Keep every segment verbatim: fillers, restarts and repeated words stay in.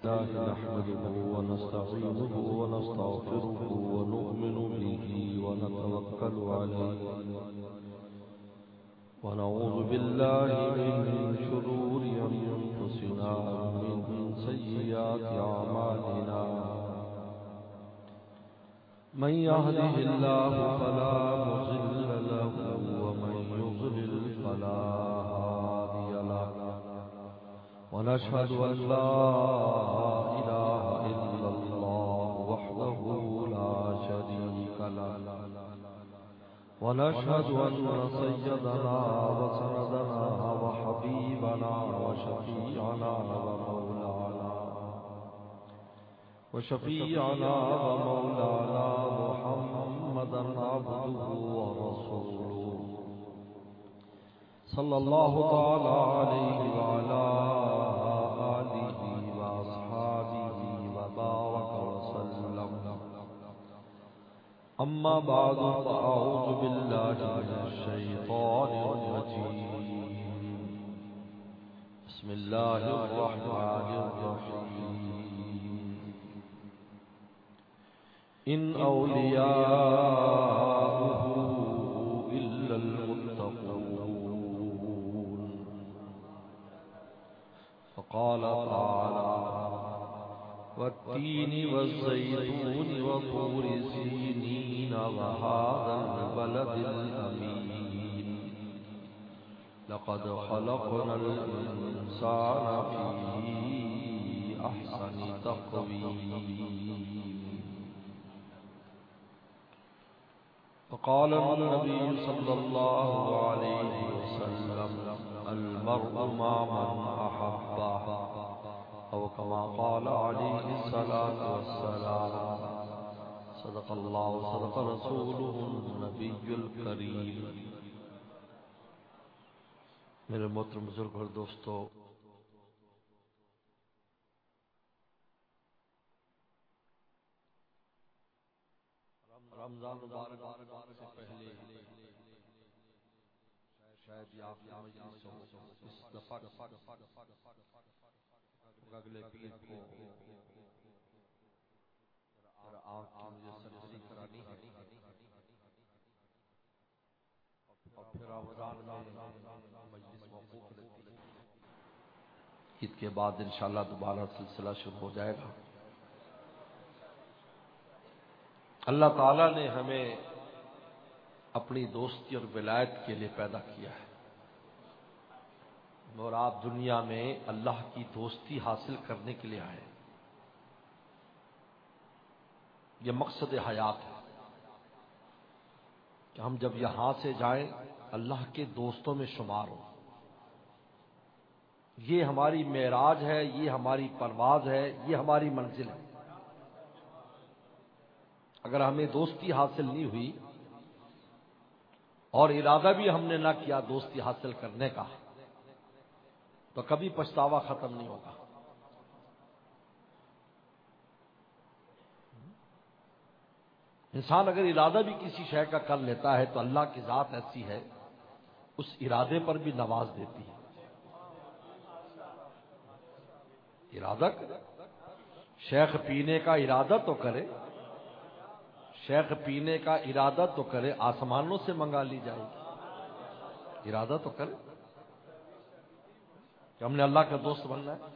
نحمده ونستعينه ونستغفره ونؤمن به ونتوكل عليه ونعوذ بالله من شرور أنفسنا ومن سيئات أعمالنا من يهده الله فلا مضل له ومن يضلل فلا هادي له ونشهد أن لا إله إلا الله وحده لا شريك له ونشهد أن سيدنا وسندنا وحبيبنا وشفيعنا ومولانا وشفيعنا ومولانا محمدا عبده ورسوله صلى الله تعالى عليه وعلى آله وأصحابه وبارك وسلم. أما بعد فأعوذ بالله من الشيطان الرجيم. بسم الله الرحمن الرحيم. إن أولياؤه إلا المتقون. فقال تعالى والتين والزيتون وطور سينين وهذا البلد الأمين لقد خلقنا الإنسان في أحسن تقويم. فقال النبي صلى الله عليه وسلم المرء مع من أحبه أو كما قال عليه الصلاة والسلام. صدق الله وصدق رسوله النبي الكريم. میرے محترم بزرگ اور دوستو، رمضان مبارک سے پہلے شاید آپ کی مجلس ہو اس دفعہ اگلے پیر کو اور آپ کی مجھے سرسری کرانی ہے اور پھر رمضان میں مجلس موقوف رہتی ہے. عید کے بعد انشاءاللہ دوبارہ سلسلہ شروع ہو جائے گا. اللہ تعالیٰ نے ہمیں اپنی دوستی اور ولایت کے لیے پیدا کیا ہے اور آپ دنیا میں اللہ کی دوستی حاصل کرنے کے لیے آئے. یہ مقصد حیات ہے کہ ہم جب یہاں سے جائیں اللہ کے دوستوں میں شمار ہوں. یہ ہماری معراج ہے، یہ ہماری پرواز ہے، یہ ہماری منزل ہے. اگر ہمیں دوستی حاصل نہیں ہوئی اور ارادہ بھی ہم نے نہ کیا دوستی حاصل کرنے کا تو کبھی پچھتاوا ختم نہیں ہوگا. انسان اگر ارادہ بھی کسی شے کا کر لیتا ہے تو اللہ کی ذات ایسی ہے اس ارادے پر بھی نواز دیتی ہے. ارادہ کرے، شیخ پینے کا ارادہ تو کرے، شیخ پینے کا ارادہ تو کرے، آسمانوں سے منگا لی جائے گی. ارادہ تو کرے کہ ہم نے اللہ کا دوست بننا ہے.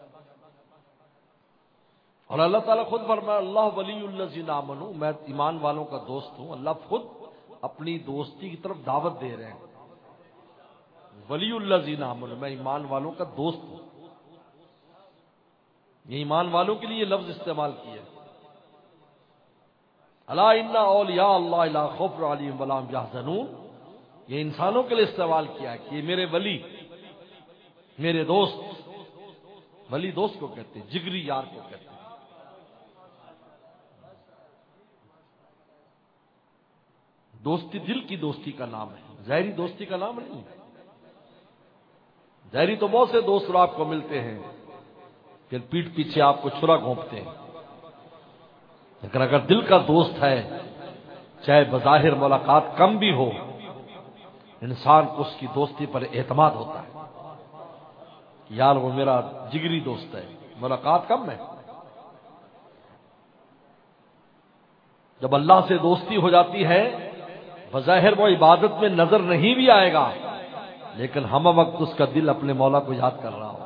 اور اللہ تعالیٰ خود فرمایا اللہ ولی الذین آمنوا، میں ایمان والوں کا دوست ہوں. اللہ خود اپنی دوستی کی طرف دعوت دے رہے ہیں. ولی الذین آمنوا، میں ایمان والوں کا دوست ہوں. یہ ایمان والوں کے لیے لفظ استعمال کیا. الا ان اولیاء اللہ لا خوف علیہم ولا هم یحزنون، یہ انسانوں کے لیے استعمال کیا ہے کہ یہ میرے ولی، میرے دوست. ولی دوست کو کہتے ہیں، جگری یار کو کہتے ہیں. دوستی دل کی دوستی کا نام ہے، ظاہری دوستی کا نام نہیں. ظاہری تو بہت سے دوست آپ کو ملتے ہیں پھر پیٹھ پیچھے آپ کو چھرا گھونپتے ہیں. لیکن اگر دل کا دوست ہے چاہے بظاہر ملاقات کم بھی ہو، انسان کو اس کی دوستی پر اعتماد ہوتا ہے. یار وہ میرا جگری دوست ہے، ملاقات کم ہے جب اللہ سے دوستی ہو جاتی ہے بظاہر وہ عبادت میں نظر نہیں بھی آئے گا، لیکن ہم وقت اس کا دل اپنے مولا کو یاد کر رہا ہو.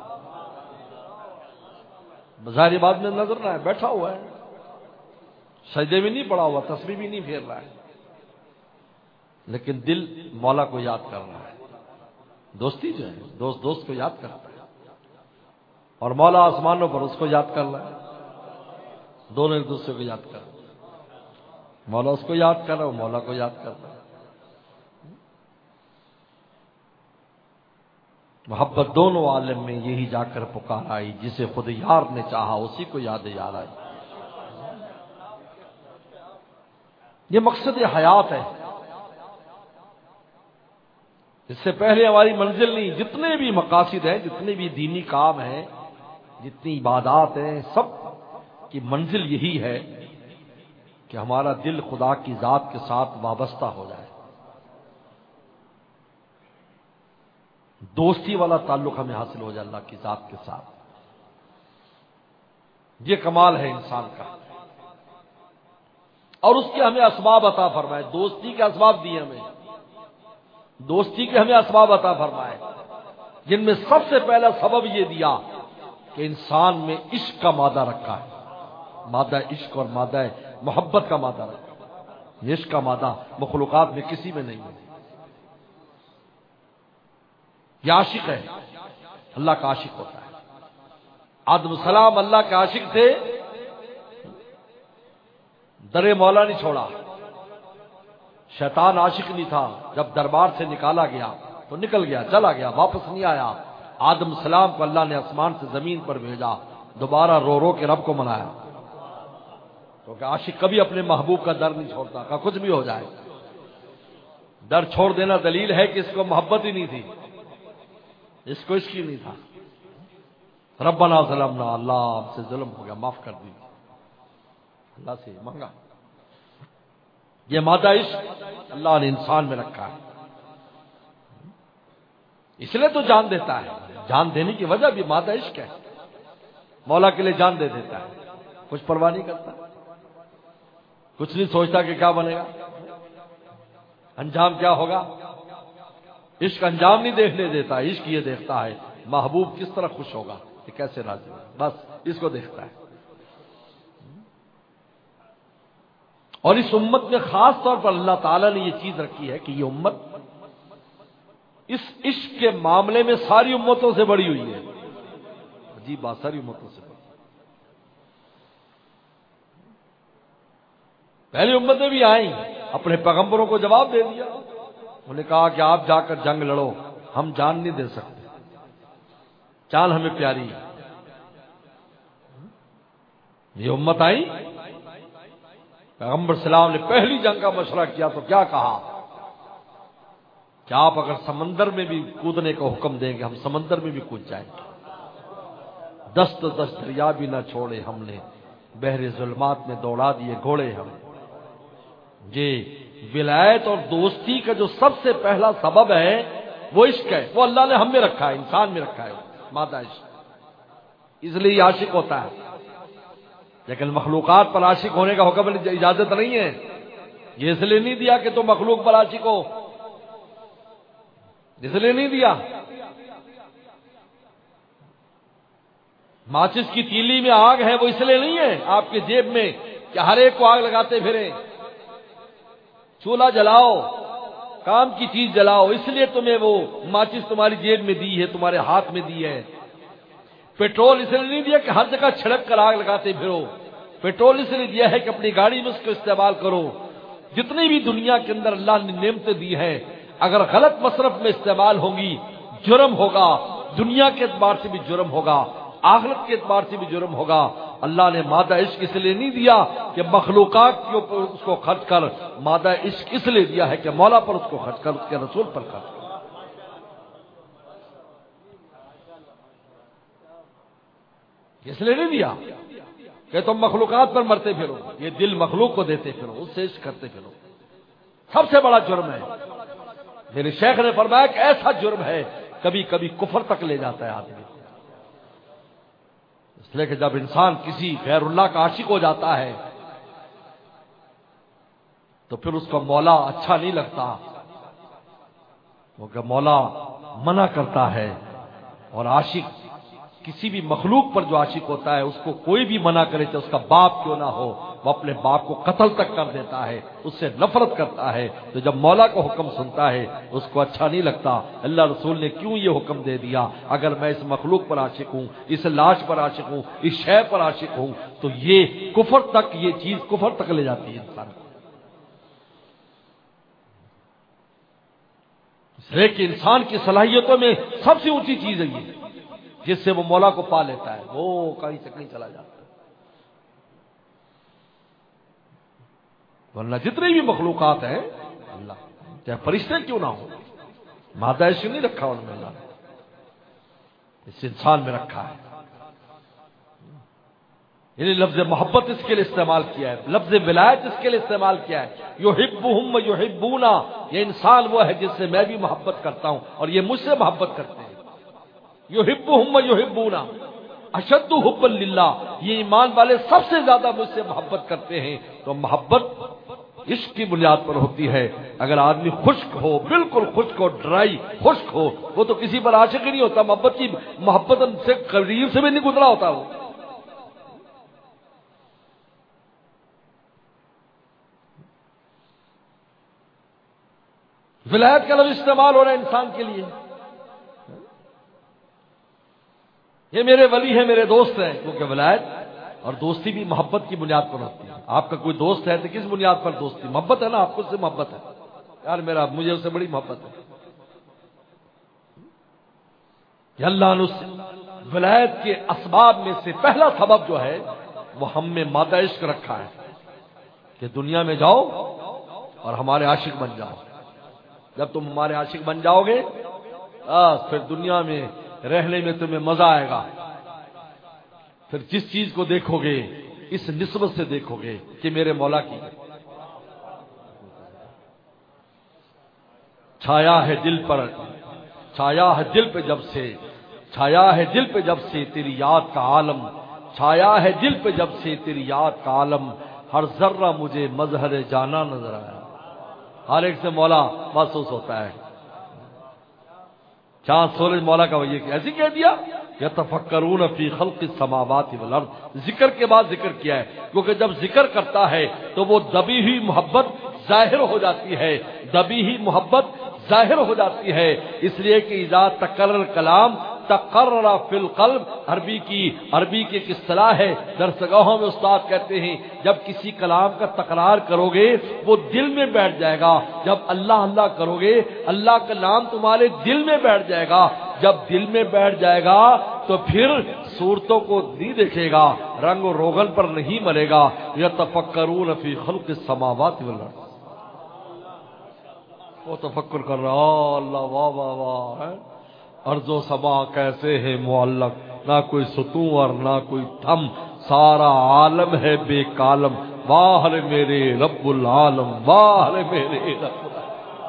بظاہر عبادت میں نظر نہ ہے، بیٹھا ہوا ہے، سجدے میں نہیں پڑا ہوا، تسبیح بھی نہیں پھیر رہا ہے، لیکن دل مولا کو یاد کر رہا ہے. دوستی جو ہے دوست دوست کو یاد کرتا ہے، اور مولا آسمانوں پر اس کو یاد کر رہا ہے. دونوں ایک دوسرے کو یاد کر رہے ہیں. مولا اس کو یاد کر رہا ہے، وہ مولا کو یاد کر رہا ہے. محبت دونوں عالم میں یہی جا کر پکار آئی، جسے خود یار نے چاہا اسی کو یاد یار آئی. یہ مقصد حیات ہے. اس سے پہلے ہماری منزل نہیں. جتنے بھی مقاصد ہیں، جتنے بھی دینی کام ہیں، جتنی عبادات ہیں، سب کی منزل یہی ہے کہ ہمارا دل خدا کی ذات کے ساتھ وابستہ ہو جائے. دوستی والا تعلق ہمیں حاصل ہو جائے اللہ کی ذات کے ساتھ. یہ کمال ہے انسان کا، اور اس کے ہمیں اسباب عطا فرمائے. دوستی کے اسباب دیے ہمیں، دوستی کے ہمیں اسباب عطا فرمائے، جن میں سب سے پہلا سبب یہ دیا کہ انسان میں عشق کا مادہ رکھا ہے. مادہ عشق اور مادہ محبت کا مادہ رکھا ہے. عشق کا مادہ مخلوقات میں کسی میں نہیں ہے. یہ عاشق ہے، اللہ کا عاشق ہوتا ہے. آدم السلام اللہ کے عاشق تھے، در مولا نہیں چھوڑا. شیطان عاشق نہیں تھا، جب دربار سے نکالا گیا تو نکل گیا، چلا گیا، واپس نہیں آیا. آدم السلام کو اللہ نے آسمان سے زمین پر بھیجا، دوبارہ رو رو کے رب کو منایا. کیونکہ عاشق کبھی اپنے محبوب کا در نہیں چھوڑتا، کہ کچھ بھی ہو جائے. در چھوڑ دینا دلیل ہے کہ اس کو محبت ہی نہیں تھی، اس کو عشق ہی نہیں تھا. ربنا ظلمنا، اللہ ہم سے ظلم ہو گیا، معاف کر دی. اللہ سے مانگا. یہ مادہ عشق اللہ نے انسان میں رکھا ہے، اس لیے تو جان دیتا ہے. جان دینے کی وجہ بھی مادہ عشق ہے. مولا کے لیے جان دے دیتا ہے، کچھ پرواہ نہیں کرتا، کچھ نہیں سوچتا کہ کیا بنے گا، انجام کیا ہوگا. عشق انجام نہیں دیکھنے دیتا، عشق یہ دیکھتا ہے محبوب کس طرح خوش ہوگا، کہ کیسے راضی ہوگا، بس اس کو دیکھتا ہے. اور اس امت میں خاص طور پر اللہ تعالیٰ نے یہ چیز رکھی ہے کہ یہ امت اس عشق کے معاملے میں ساری امتوں سے بڑی ہوئی ہے. عجیب بات، ساری امتوں سے بڑی. پہلی امتیں بھی آئیں، اپنے پیغمبروں کو جواب دے دیا. انہوں نے کہا کہ آپ جا کر جنگ لڑو، ہم جان نہیں دے سکتے، جان ہمیں پیاری ہے. یہ امت آئی، پیغمبر سلام نے پہلی جنگ کا مشورہ کیا تو کیا کہا کہ آپ اگر سمندر میں بھی کودنے کا حکم دیں گے ہم سمندر میں بھی کود جائیں گے. دست دست دریا بھی نہ چھوڑے ہم نے، بحر ظلمات میں دوڑا دیے گھوڑے ہم. یہ ولایت اور دوستی کا جو سب سے پہلا سبب ہے وہ عشق ہے. وہ اللہ نے ہم میں رکھا ہے، انسان میں رکھا ہے مادہ عشق. اس لیے عاشق ہوتا ہے. لیکن مخلوقات پر عاشق ہونے کا حکم اجازت نہیں ہے. یہ اس لیے نہیں دیا کہ تم مخلوق پر عاشق ہو، اس لیے نہیں دیا. ماچس کی تیلی میں آگ ہے وہ اس لیے نہیں ہے آپ کے جیب میں کہ ہر ایک کو آگ لگاتے پھریں. چولہا جلاؤ، کام کی چیز جلاؤ، اس لیے تمہیں وہ ماچس تمہاری جیب میں دی ہے، تمہارے ہاتھ میں دی ہے. پیٹرول اس لیے نہیں دیا کہ ہر جگہ چھڑک کر آگ لگاتے پھرو. پیٹرول اس لیے دیا ہے کہ اپنی گاڑی میں اس کو استعمال کرو. جتنی بھی دنیا کے اندر اللہ نے نعمتیں دی ہیں اگر غلط مصرف میں استعمال ہوں گی جرم ہوگا. دنیا کے اعتبار سے بھی جرم ہوگا، آخرت کے اعتبار سے بھی جرم ہوگا. اللہ نے مادہ عشق اس لیے نہیں دیا کہ مخلوقات کے اوپر اس کو خرچ کر، مادہ عشق اس لیے دیا ہے کہ مولا پر اس کو خرچ کر، اس کے رسول پر خرچ کر. اس لیے نہیں دیا کہ تم مخلوقات پر مرتے پھرو. یہ دل مخلوق کو دیتے پھرو، اس سے عشق کرتے پھرو. سب سے بڑا جرم ہے. میرے شیخ نے فرمایا کہ ایسا جرم ہے کبھی کبھی کفر تک لے جاتا ہے آدمی. اس لیے کہ جب انسان کسی غیر اللہ کا عاشق ہو جاتا ہے تو پھر اس کو مولا اچھا نہیں لگتا، کیونکہ مولا منع کرتا ہے، اور عاشق کسی بھی مخلوق پر جو عاشق ہوتا ہے اس کو کوئی بھی منع کرے تو اس کا باپ کیوں نہ ہو، وہ اپنے باپ کو قتل تک کر دیتا ہے، اس سے نفرت کرتا ہے۔ تو جب مولا کو حکم سنتا ہے اس کو اچھا نہیں لگتا۔ اللہ رسول نے کیوں یہ حکم دے دیا؟ اگر میں اس مخلوق پر عاشق ہوں، اس لاش پر عاشق ہوں، اس شے پر عاشق ہوں، تو یہ کفر تک، یہ چیز کفر تک لے جاتی ہے انسان کو۔ اس لیے کہ انسان کی صلاحیتوں میں سب سے اونچی چیز ہے یہ، جس سے وہ مولا کو پا لیتا ہے، وہ کہیں سے کہیں چلا جاتا ہے۔ ورنہ جتنے بھی مخلوقات ہیں اللہ، چاہے فرشتے کیوں نہ ہو، مادہ عشق نہیں رکھا ان میں اللہ نے، اس انسان میں رکھا ہے۔ یعنی لفظ محبت اس کے لیے استعمال کیا ہے، لفظ ولایت اس کے لیے استعمال کیا ہے، یحبہم یحبونا، یہ انسان وہ ہے جس سے میں بھی محبت کرتا ہوں اور یہ مجھ سے محبت کرتے ہیں۔ یحبہم یحبونا اشد حبا للہ، یہ ایمان والے سب سے زیادہ مجھ سے محبت کرتے ہیں۔ تو محبت عشق کی بنیاد پر ہوتی ہے۔ اگر آدمی خشک ہو، بالکل خشک ہو، ڈرائی خشک ہو، وہ تو کسی پر عاشق ہی نہیں ہوتا، محبت کی محبت سے قریب سے بھی نہیں گزرا ہوتا وہ۔ ولایت کا لفظ استعمال ہو رہا ہے انسان کے لیے، یہ میرے ولی ہیں، میرے دوست ہیں، کیونکہ ولایت اور دوستی بھی محبت کی بنیاد پر ہوتی ہے۔ آپ کا کوئی دوست ہے تو کس بنیاد پر دوستی؟ محبت ہے نا، آپ کو اس سے محبت ہے، یار میرا مجھے اس سے بڑی محبت ہے۔ کہ اللہ نے اس ولایت کے اسباب میں سے پہلا سبب جو ہے وہ ہم میں مادہ عشق رکھا ہے، کہ دنیا میں جاؤ اور ہمارے عاشق بن جاؤ۔ جب تم ہمارے عاشق بن جاؤ گے پھر دنیا میں رہنے میں تمہیں مزہ آئے گا۔ پھر جس چیز کو دیکھو گے اس نسبت سے دیکھو گے کہ میرے مولا کی چھایا ہے دل پر، چھایا ہے دل پہ جب سے، چھایا ہے دل پہ جب سے تیری یاد کا عالم، چھایا ہے دل پہ جب سے تیری یاد کا عالم، ہر ذرہ مجھے مظہر جانا نظر آیا۔ ہر ایک سے مولا محسوس ہوتا ہے۔ چاند سورج مولا کا وہ یہ ایسے کہہ دیا، یتفکرون فی خلق السماوات والارض، ذکر کے بعد ذکر کیا ہے، کیونکہ جب ذکر کرتا ہے تو وہ دبی ہوئی محبت ظاہر ہو جاتی ہے، دبی ہوئی محبت ظاہر ہو جاتی ہے۔ اس لیے کہ اذا تکرر کلام تقرر فی القلب، عربی کی عربی کی ایک اصطلاح ہے، درسگاہوں میں استاد کہتے ہیں جب کسی کلام کا تکرار کرو گے وہ دل میں بیٹھ جائے گا۔ جب اللہ اللہ کرو گے اللہ کا نام تمہارے دل میں بیٹھ جائے گا، جب دل میں بیٹھ جائے گا تو پھر صورتوں کو نہیں دیکھے گا، رنگ و روغن پر نہیں مرے گا۔ یتفکرون فی خلق السماوات والارض، وہ تفکر کر رہا، اللہ واہ واہ واہ، ارض و سما کیسے ہے معلق، نہ کوئی ستون اور نہ کوئی تھم، سارا عالم ہے بے کالم، واہ رے میرے رب العالم، واہ رے میرے رب العالم۔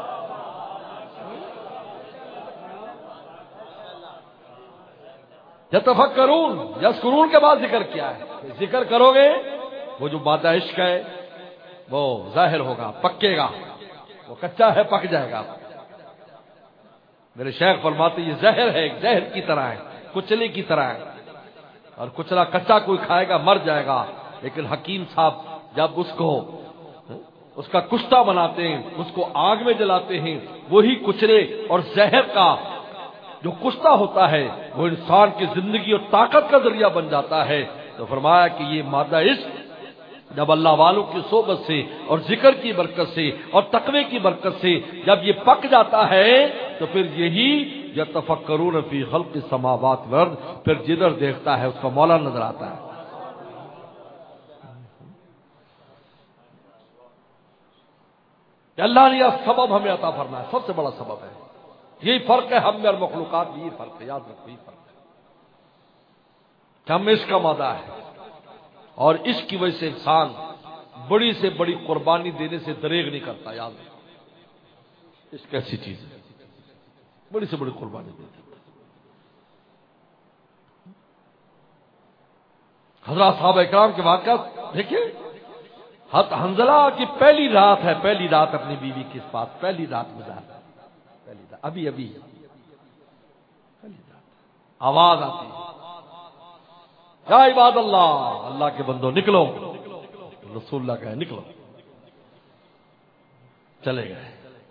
یتفکرون، یذکرون کے بعد ذکر کیا ہے؟ ذکر کرو گے وہ جو مادہ عشق ہے وہ ظاہر ہوگا، پکے گا، وہ کچا ہے پک جائے گا۔ میرے شیخ فرماتے یہ زہر ہے، ایک زہر کی طرح ہے، کچلے کی طرح ہے، اور کچلا کچا کوئی کھائے گا مر جائے گا، لیکن حکیم صاحب جب اس کو اس کا کشتہ بناتے ہیں، اس کو آگ میں جلاتے ہیں، وہی کچرے اور زہر کا جو کشتہ ہوتا ہے وہ انسان کی زندگی اور طاقت کا ذریعہ بن جاتا ہے۔ تو فرمایا کہ یہ مادہ عشق جب اللہ والوں کی صحبت سے اور ذکر کی برکت سے اور تقوی کی برکت سے جب یہ پک جاتا ہے تو پھر یہی یتفکرون فی خلق السماوات والارض، پھر جدھر دیکھتا ہے اس کا مولا نظر آتا ہے۔ کہ اللہ نے یہ سبب ہمیں عطا فرمایا، سب سے بڑا سبب ہے، یہی فرق ہے ہم میں اور مخلوقات میں، یہی فرق ہے، یاد رکھو یہی فرق ہے کہ ہم میں عشق کا مادہ ہے، اور عشق کی وجہ سے انسان بڑی سے بڑی قربانی دینے سے دریغ نہیں کرتا۔ یاد رکھو عشق ایسی چیز ہے، بڑی سے بڑی قربانی دیتی ہے۔ حضرات صحابہ اکرام کے واقعات دیکھیں، حضرت حنظلہ کی پہلی رات ہے، پہلی رات اپنی بیوی کے پاس، پہلی رات گزارا، پہلی رات ابھی ابھی پہلی رات آواز آتی ہے، یا عباد اللہ، اللہ کے بندو نکلو، رسول اللہ کہے نکلو، چلے گئے۔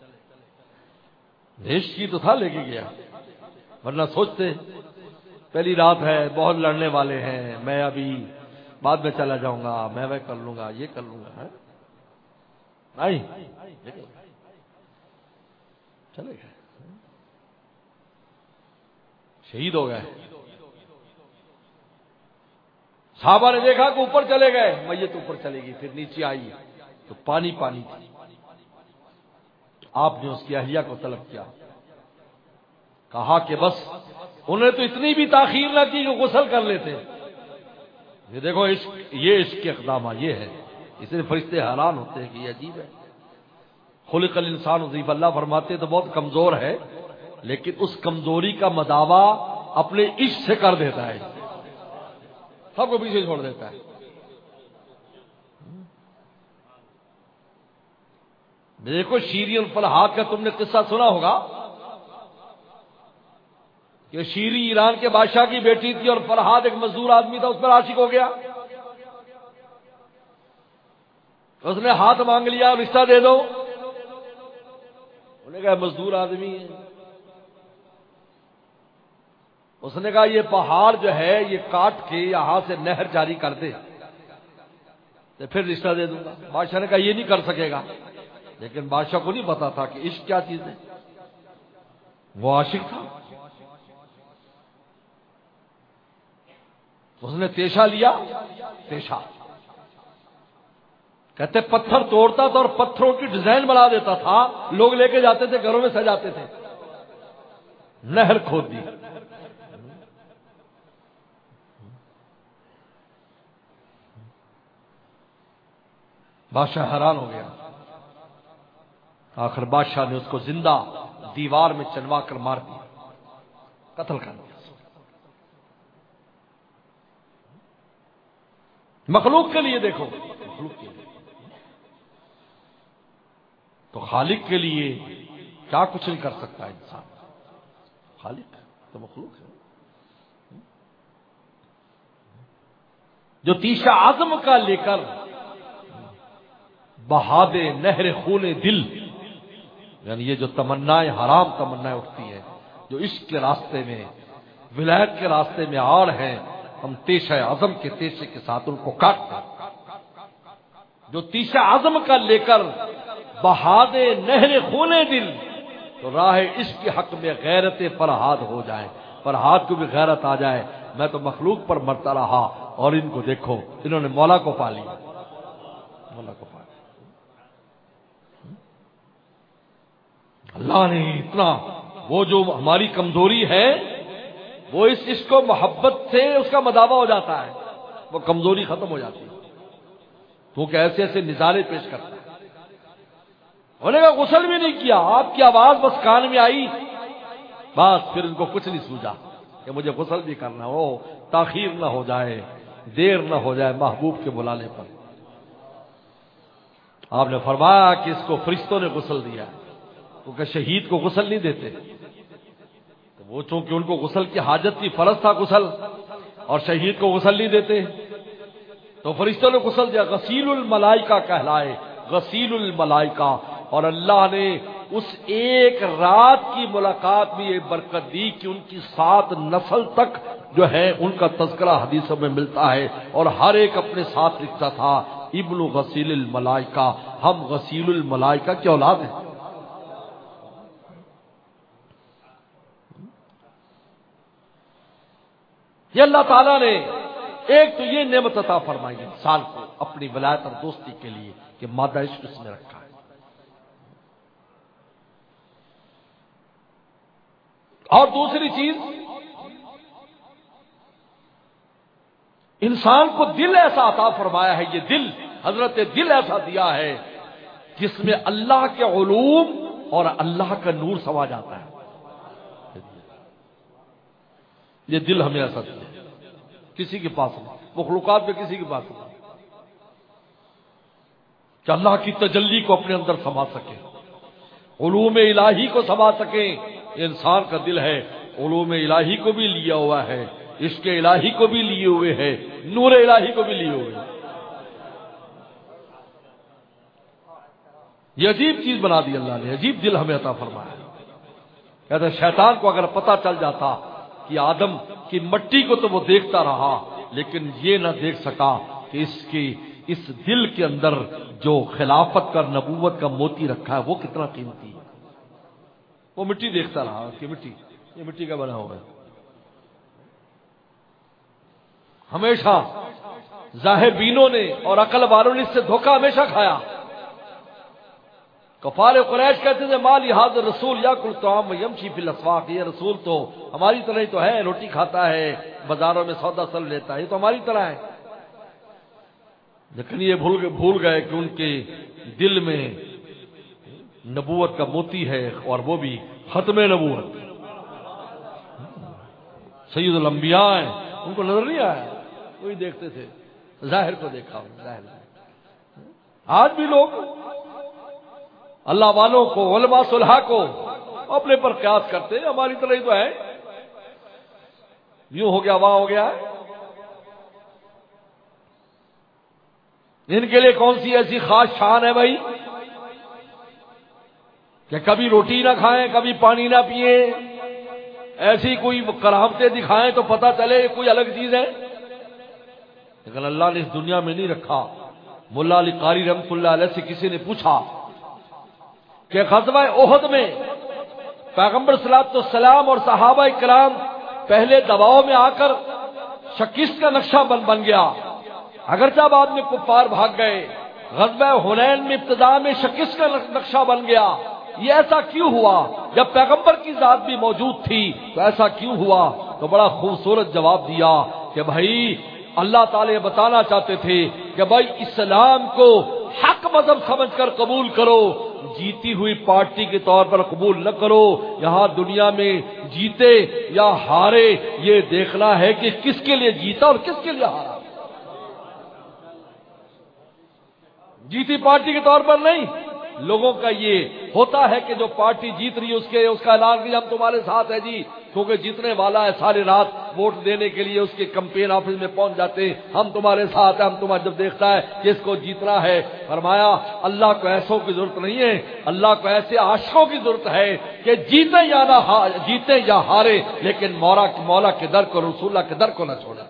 دیش کی تو تھا لے کے گیا، ورنہ سوچتے پہلی رات ہے، بہت لڑنے والے ہیں، میں ابھی بعد میں چلا جاؤں گا، میں وہ کر لوں گا، یہ کر لوں گا، نہیں، چلے گئے، شہید ہو گئے۔ صحابہ نے دیکھا کہ اوپر چلے گئے، میت اوپر چلے گی، پھر نیچے آئی تو پانی پانی تھی۔ آپ نے اس کی اہلیہ کو طلب کیا، کہا کہ بس انہوں نے تو اتنی بھی تاخیر نہ کی کہ غسل کر لیتے۔ یہ دیکھو عشق، یہ عشق کے اقدامات یہ ہے، اس لیے فرشتے حیران ہوتے ہیں کہ یہ عجیب ہے۔ خلق الانسان ضعیفا، اللہ فرماتے تو بہت کمزور ہے، لیکن اس کمزوری کا مداوع اپنے عشق سے کر دیتا ہے، سب کو پیچھے چھوڑ دیتا ہے۔ دیکھو شیریں الفلاحات کا تم نے قصہ سنا ہوگا کہ شیری ایران کے بادشاہ کی بیٹی تھی اور فرحاد ایک مزدور آدمی تھا، اس پر عاشق ہو گیا، اس نے ہاتھ مانگ لیا، رشتہ دے دو، انہوں نے کہا مزدور آدمی ہے، اس نے کہا یہ پہاڑ جو ہے یہ کاٹ کے یہاں سے نہر جاری کر دے تو پھر رشتہ دے دوں گا۔ بادشاہ نے کہا یہ نہیں کر سکے گا، لیکن بادشاہ کو نہیں پتا تھا کہ عشق کیا چیز ہے، وہ عاشق تھا۔ اس نے تیشا لیا، تیشا کہتے پتھر توڑتا تھا اور پتھروں کی ڈیزائن بنا دیتا تھا، لوگ لے کے جاتے تھے، گھروں میں سجاتے تھے، نہر کھود دی۔ بادشاہ حیران ہو گیا، آخر بادشاہ نے اس کو زندہ دیوار میں چنوا کر مار دیا، قتل کر دیا۔ مخلوق کے لیے دیکھو، مخلوق کے لیے تو خالق کے لیے کیا کچھ نہیں کر سکتا انسان، خالق تو مخلوق ہے۔ جو تیشہ عزم کا لے کر بہاد نہر خون دل، یعنی یہ جو تمنائیں حرام تمنائیں اٹھتی ہیں جو عشق کے راستے میں، ولایت کے راستے میں آڑ ہیں، ہم تیشہ عزم کے تیشے کے ساتھ ان کو کاٹتے ہیں۔ جو تیشہ عزم کا لے کر بہاد نہر خون دل، تو راہ عشق کے حق میں غیرت فرہاد ہو جائے، فرہاد کو بھی غیرت آ جائے، میں تو مخلوق پر مرتا رہا اور ان کو دیکھو انہوں نے مولا کو پا لیا، مولا کو پا لیا۔ اللہ نے اتنا، وہ جو ہماری کمزوری ہے وہ اس عشق و محبت سے اس کا مداوع ہو جاتا ہے، وہ کمزوری ختم ہو جاتی ہے، کیونکہ ایسے ایسے نظارے پیش کرتا ہے۔ انہوں نے کہا غسل بھی نہیں کیا، آپ کی آواز بس کان میں آئی، بس پھر ان کو کچھ نہیں سوجا کہ مجھے غسل بھی کرنا ہو، تاخیر نہ ہو جائے، دیر نہ ہو جائے محبوب کے بلانے پر۔ آپ نے فرمایا کہ اس کو فرشتوں نے غسل دیا، کیونکہ شہید کو غسل نہیں دیتے، تو وہ چونکہ ان کو غسل کی حاجت تھی، فرض تھا غسل، اور شہید کو غسل نہیں دیتے، تو فرشتوں نے غسل دیا، غسیل الملائکہ کہلائے، غسیل الملائکہ۔ اور اللہ نے اس ایک رات کی ملاقات میں یہ برکت دی کہ ان کی سات نسل تک جو ہے ان کا تذکرہ حدیثوں میں ملتا ہے، اور ہر ایک اپنے ساتھ لکھتا تھا ابن غسیل الملائکہ، ہم غسیل الملائکہ کی اولاد ہیں۔ یہ اللہ تعالیٰ نے ایک تو یہ نعمت عطا فرمائی انسان کو اپنی ولایت اور دوستی کے لیے کہ مادہ عشق اس میں رکھا ہے، اور دوسری چیز انسان کو دل ایسا عطا فرمایا ہے، یہ دل حضرت دل ایسا دیا ہے جس میں اللہ کے علوم اور اللہ کا نور سما جاتا ہے۔ یہ دل ہمیں ایسا دیا، کسی کے پاس نہیں، مخلوقات میں کسی کے پاس نہیں۔ کہ اللہ کی تجلی کو اپنے اندر سما سکے، علوم الہی کو سما سکیں۔ انسان کا دل ہے علوم الہی کو بھی لیا ہوا ہے، عشق الہی کو بھی لیے ہوئے ہے، نور الہی کو بھی لیے ہوئے ہے۔ یہ عجیب چیز بنا دی اللہ نے، عجیب دل ہمیں عطا فرمایا۔ کہتے ہیں شیطان کو اگر پتہ چل جاتا کہ آدم کی مٹی کو تو وہ دیکھتا رہا، لیکن یہ نہ دیکھ سکا کہ اس کی اس دل کے اندر جو خلافت کا نبوت کا موتی رکھا ہے وہ کتنا قیمتی ہے۔ وہ مٹی دیکھتا رہا کہ مٹی یہ مٹی کا بنا ہوا ہے۔ ہمیشہ ظاہر بینوں نے اور عقل والوں نے اس سے دھوکہ ہمیشہ کھایا۔ کفار قریش کہتے تھے مال لحاظ رسول یا کل طعام یمشی فی الاسواق، یہ رسول تو ہماری طرح ہی تو ہے، روٹی کھاتا ہے، بازاروں میں سودا سل لیتا ہے، یہ تو ہماری طرح ہے۔ لیکن یہ بھول گئے بھول گئے کہ ان کے دل میں نبوت کا موتی ہے، اور وہ بھی ختم نبوت، سید الانبیاء ہیں، ان کو نظر نہیں آیا، وہی دیکھتے تھے، ظاہر کو دیکھا، ظاہر۔ آج بھی لوگ اللہ والوں کو، علماء صلحاء کو اپنے پر قیاس کرتے ہیں، ہماری طرح ہی تو ہے، یوں ہو گیا وہاں ہو گیا۔ ان کے لیے کون سی ایسی خاص شان ہے بھائی کہ کبھی روٹی نہ کھائیں، کبھی پانی نہ پیئیں، ایسی کوئی کرامتیں دکھائیں تو پتہ چلے یہ کوئی الگ چیز ہے؟ لیکن اللہ نے اس دنیا میں نہیں رکھا۔ ملا علی قاری رحمۃ اللہ علیہ سے کسی نے پوچھا کہ غزوہ احد میں پیغمبر صلی اللہ علیہ وسلم اور صحابہ کرام پہلے دباؤ میں آ کر شکست کا نقشہ بن بن گیا، اگرچہ بعد میں کفار بھاگ گئے، غزوہ حنین میں ابتدا میں شکست کا نقشہ بن گیا، یہ ایسا کیوں ہوا؟ جب پیغمبر کی ذات بھی موجود تھی تو ایسا کیوں ہوا؟ تو بڑا خوبصورت جواب دیا کہ بھائی اللہ تعالی بتانا چاہتے تھے کہ بھائی اسلام کو حق مذہب سمجھ کر قبول کرو، جیتی ہوئی پارٹی کے طور پر قبول نہ کرو۔ یہاں دنیا میں جیتے یا ہارے یہ دیکھنا ہے کہ کس کے لیے جیتا اور کس کے لیے ہارا، جیتی پارٹی کے طور پر نہیں۔ لوگوں کا یہ ہوتا ہے کہ جو پارٹی جیت رہی ہے اس کے اس کا اعلان کیا ہم تمہارے ساتھ ہیں جی، کیونکہ جیتنے والا ہے ساری رات ووٹ دینے کے لیے اس کے کمپین آفس میں پہنچ جاتے ہیں، ہم تمہارے ساتھ ہیں، ہم تمہارا جب دیکھتا ہے کہ اس کو جیتنا ہے۔ فرمایا اللہ کو ایسوں کی ضرورت نہیں ہے، اللہ کو ایسے عاشقوں کی ضرورت ہے کہ جیتے یا نہ جیتے یا ہارے لیکن مولا مولا کے در کو، رسول اللہ کے در کو نہ چھوڑیں۔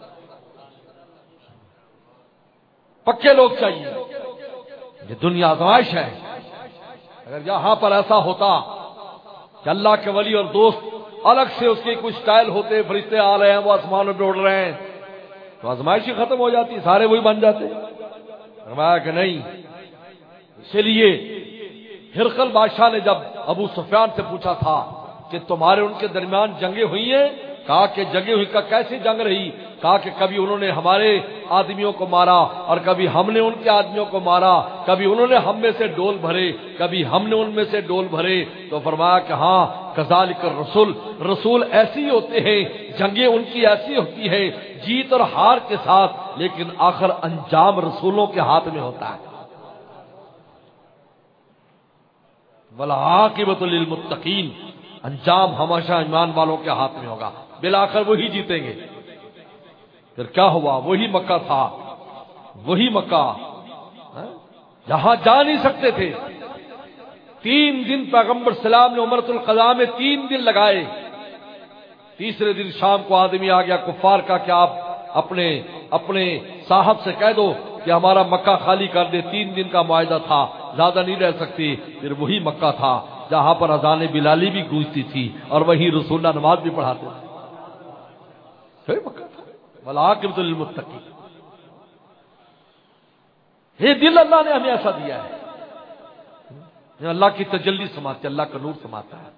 پکے لوگ چاہیے، یہ دنیا آزمائش ہے۔ اگر یہاں پر ایسا ہوتا کہ اللہ کے ولی اور دوست الگ سے اس کے کچھ سٹائل ہوتے، فرشتے آ رہے ہیں وہ آسمانوں پہ اڑ رہے ہیں، تو آزمائش ہی ختم ہو جاتی، سارے وہی بن جاتے۔ فرمایا کہ نہیں، اسی لیے ہرقل بادشاہ نے جب ابو سفیان سے پوچھا تھا کہ تمہارے ان کے درمیان جنگیں ہوئی ہیں، کہا کہ جنگیں ہوئی، کا کیسی جنگ رہی؟ کہا کہ کبھی انہوں نے ہمارے آدمیوں کو مارا اور کبھی ہم نے ان کے آدمیوں کو مارا، کبھی انہوں نے ہم میں سے ڈول بھرے کبھی ہم نے ان میں سے ڈول بھرے۔ تو فرمایا کہ ہاں کذالک الرسول، رسول ایسی ہوتے ہیں، جنگیں ان کی ایسی ہوتی ہے جیت اور ہار کے ساتھ، لیکن آخر انجام رسولوں کے ہاتھ میں ہوتا ہے۔ والعاقبۃ للمتقین، انجام ہمیشہ ایمان والوں کے ہاتھ میں ہوگا، بالآخر وہی جیتیں گے۔ پھر کیا ہوا؟ وہی مکہ تھا، وہی مکہ جہاں جا نہیں سکتے تھے۔ تین دن پیغمبر سلام نے عمرۃ القضاء میں تین دن لگائے، تیسرے دن شام کو آدمی آ گیا کفار کا کہ آپ اپنے اپنے صاحب سے کہہ دو کہ ہمارا مکہ خالی کر دے، تین دن کا معاہدہ تھا، زیادہ نہیں رہ سکتی۔ پھر وہی مکہ تھا جہاں پر اذان بلالی بھی گونجتی تھی اور وہی رسول اللہ نماز بھی پڑھاتے تھے، وہی مکہ تھا۔ والعاقبۃ للمتقین، یہ دل اللہ نے ہمیں ایسا دیا ہے، اللہ کی تجلی سماتے، اللہ کا نور سماتا ہے۔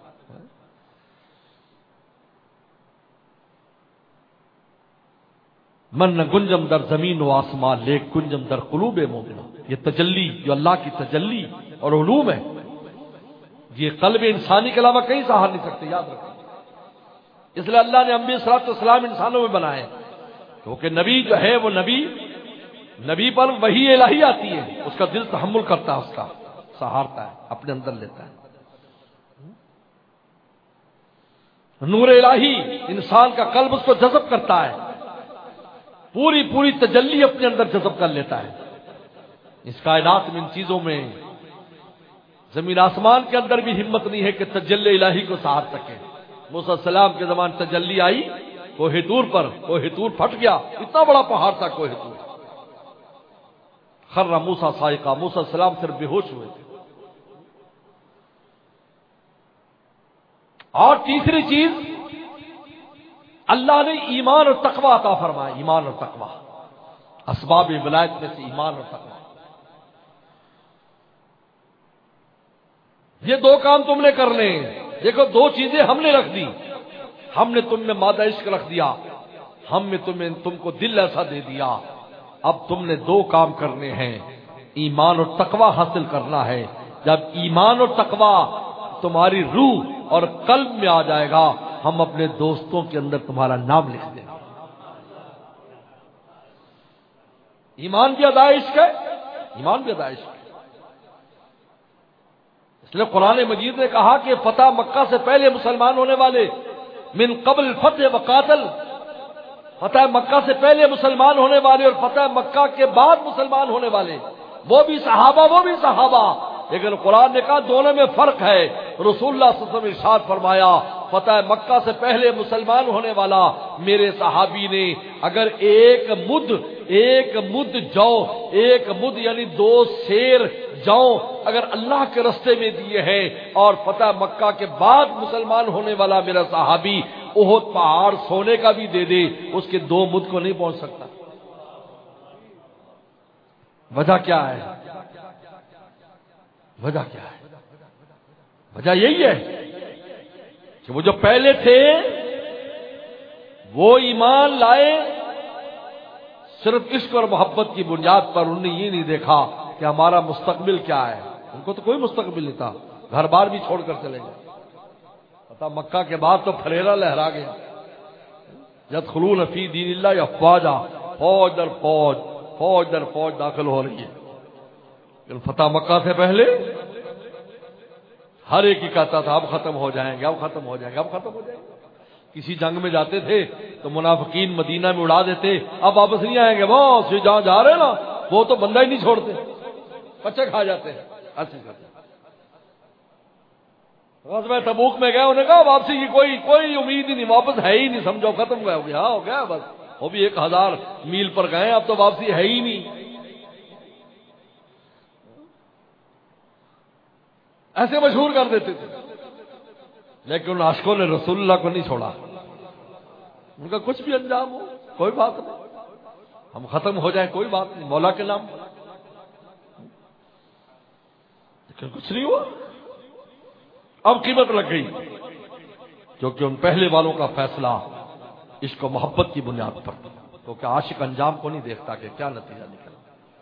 من نہ گنجم در زمین و آسمان، لیک گنجم در قلوب مومنوں، یہ تجلی جو اللہ کی تجلی اور علوم ہے، یہ قلب انسانی کے علاوہ کہیں سہار نہیں سکتے، یاد رکھیں۔ اس لیے اللہ نے انبیاء صلی اللہ علیہ وسلم انسانوں میں بنائے، کیونکہ نبی جو ہے وہ نبی نبی پر وحی الہی آتی ہے، اس کا دل تحمل کرتا ہے، اس کا سہارتا ہے، اپنے اندر لیتا ہے۔ نور الہی انسان کا قلب اس کو جذب کرتا ہے، پوری پوری تجلی اپنے اندر جذب کر لیتا ہے۔ اس کائنات میں ان چیزوں میں زمین آسمان کے اندر بھی ہمت نہیں ہے کہ تجلی الہی کو سہار سکے۔ موسیٰ السلام کے زمان تجلی آئی کوہ طور پر، کوہ طور پھٹ گیا، اتنا بڑا پہاڑ تھا کوہ طور، خر موسیٰ صاعقہ، موسیٰ السلام صرف بے ہوش ہوئے تھے۔ اور تیسری چیز اللہ نے ایمان اور تقوی عطا فرمایا، ایمان اور تقوی، اسباب ولایت میں سے ایمان اور تقوی۔ یہ دو کام تم نے کرنے ہیں۔ دیکھو دو چیزیں ہم نے رکھ دی، ہم نے تم میں مادہ عشق رکھ دیا، ہم نے تمہیں تم کو دل ایسا دے دیا، اب تم نے دو کام کرنے ہیں، ایمان اور تقوی حاصل کرنا ہے۔ جب ایمان اور تقوی تمہاری روح اور قلب میں آ جائے گا، ہم اپنے دوستوں کے اندر تمہارا نام لکھ دیں گے۔ ایمان بھی ادائے عشق ہے، ایمان بھی ادائے عشق ہے۔ اس لیے قرآن مجید نے کہا کہ فتح مکہ سے پہلے مسلمان ہونے والے، من قبل فتح وقاتل، فتح مکہ سے پہلے مسلمان ہونے والے اور فتح مکہ کے بعد مسلمان ہونے والے، وہ بھی صحابہ وہ بھی صحابہ، لیکن قرآن نے کہا دونوں میں فرق ہے۔ رسول اللہ صلی اللہ علیہ وسلم ارشاد فرمایا فتح مکہ سے پہلے مسلمان ہونے والا میرے صحابی نے اگر ایک مد ایک مد جو ایک مد یعنی دو سیر جو اگر اللہ کے رستے میں دیے ہیں، اور فتح مکہ کے بعد مسلمان ہونے والا میرا صحابی احد پہاڑ سونے کا بھی دے دے، اس کے دو مد کو نہیں پہنچ سکتا۔ وجہ کیا ہے؟ وجہ کیا ہے؟ وجہ یہی ہے کہ وہ جو پہلے تھے وہ ایمان لائے صرف عشق اور محبت کی بنیاد پر، انہوں نے یہ نہیں دیکھا کہ ہمارا مستقبل کیا ہے۔ ان کو تو کوئی مستقبل نہیں تھا، گھر بار بھی چھوڑ کر چلے گئے۔ پتہ مکہ کے بعد تو پھریرا لہرا گیا، یدخلون فی دین اللہ افواجا، فوج در فوج فوج در فوج داخل ہو رہی ہے۔ لیکن فتح مکہ سے پہلے ہر ایک ہی کہتا تھا اب ختم ہو جائیں گے، اب ختم ہو جائیں گے، اب ختم ہو جائیں گے۔ کسی جنگ میں جاتے تھے تو منافقین مدینہ میں اڑا دیتے، اب واپس نہیں آئیں گے، بس یہ جہاں جا رہے ہیں نا وہ تو بندہ ہی نہیں چھوڑتے، بچے کھا جاتے ہیں۔ ایسے کرتے غزوہ تبوک میں گئے، انہوں نے کہا واپسی کی کوئی کوئی امید ہی نہیں، واپس ہے ہی نہیں، سمجھو ختم ہو گیا ہو گیا بس، وہ بھی ایک ہزار میل پر گئے، اب تو واپسی ہے ہی نہیں۔ ایسے مشہور کر دیتے تھے، لیکن ان عاشقوں نے رسول اللہ کو نہیں چھوڑا۔ ان کا کچھ بھی انجام ہو کوئی بات نہیں، ہم ختم ہو جائیں کوئی بات نہیں، مولا کے نام، لیکن کچھ نہیں ہوا۔ اب قیمت لگ گئی کیونکہ ان پہلے والوں کا فیصلہ عشق و محبت کی بنیاد پر، کیونکہ عاشق انجام کو نہیں دیکھتا کہ کیا نتیجہ نکلا۔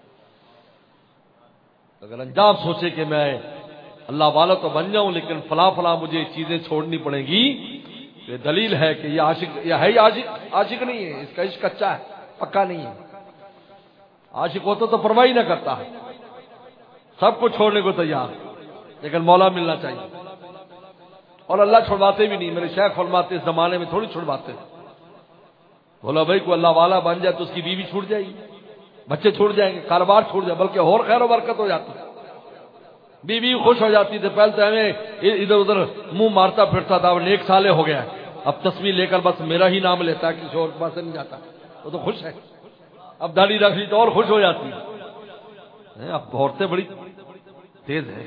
اگر انجام سوچے کہ میں اللہ والا تو بن جاؤں لیکن فلاں فلاں مجھے چیزیں چھوڑنی پڑیں گی، یہ دلیل ہے کہ یہ عاشق یہ ہے ہی عاشق عاشق نہیں ہے، اس کا عشق کچا ہے، پکا نہیں ہے۔ عاشق ہوتا تو پرواہ ہی نہ کرتا ہے، سب کو چھوڑنے کو تیار، لیکن مولا ملنا چاہیے، اور اللہ چھڑواتے بھی نہیں۔ میرے شیخ فرماتے اس زمانے میں تھوڑی چھڑواتے، بولا بھائی کو اللہ والا بن جائے تو اس کی بیوی چھوٹ جائے گی، بچے چھوٹ جائیں گے، کاروبار چھوٹ جائے، بلکہ اور خیر و برکت ہو جاتی، بیوی خوش ہو جاتی تھی۔ پہلے تو ہمیں ادھر ادھر منہ مارتا پھرتا تھا، نیک سالے ہو گیا، اب تصویر لے کر بس میرا ہی نام لیتا ہے، کسی اور کے پاس نہیں جاتا، وہ تو خوش ہے۔ اب داڑھی رکھ لی تو اور خوش ہو جاتی ہے۔ اب عورتیں بڑی تیز ہے،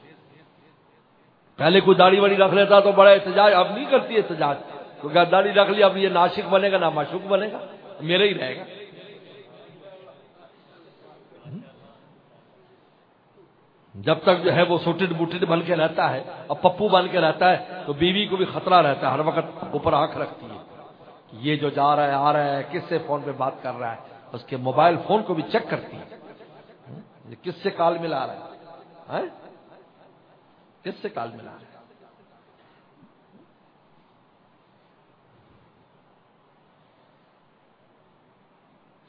پہلے کوئی داڑھی واڑی رکھ لیتا تو بڑا احتجاج، اب نہیں کرتی احتجاج، کیونکہ داڑھی رکھ لی اب یہ ناشک بنے گا نہ معشوق بنے گا، میرا ہی رہے گا۔ جب تک جو ہے وہ سوٹڈ بوٹڈ بن کے رہتا ہے اور پپو بن کے رہتا ہے تو بیوی کو بھی خطرہ رہتا ہے، ہر وقت اوپر آنکھ رکھتی ہے کہ یہ جو جا رہا ہے آ رہا ہے کس سے فون پہ بات کر رہا ہے، اس کے موبائل فون کو بھی چیک کرتی ہے، یہ کس سے کال ملا رہا ہے، کس سے کال ملا رہا ہے۔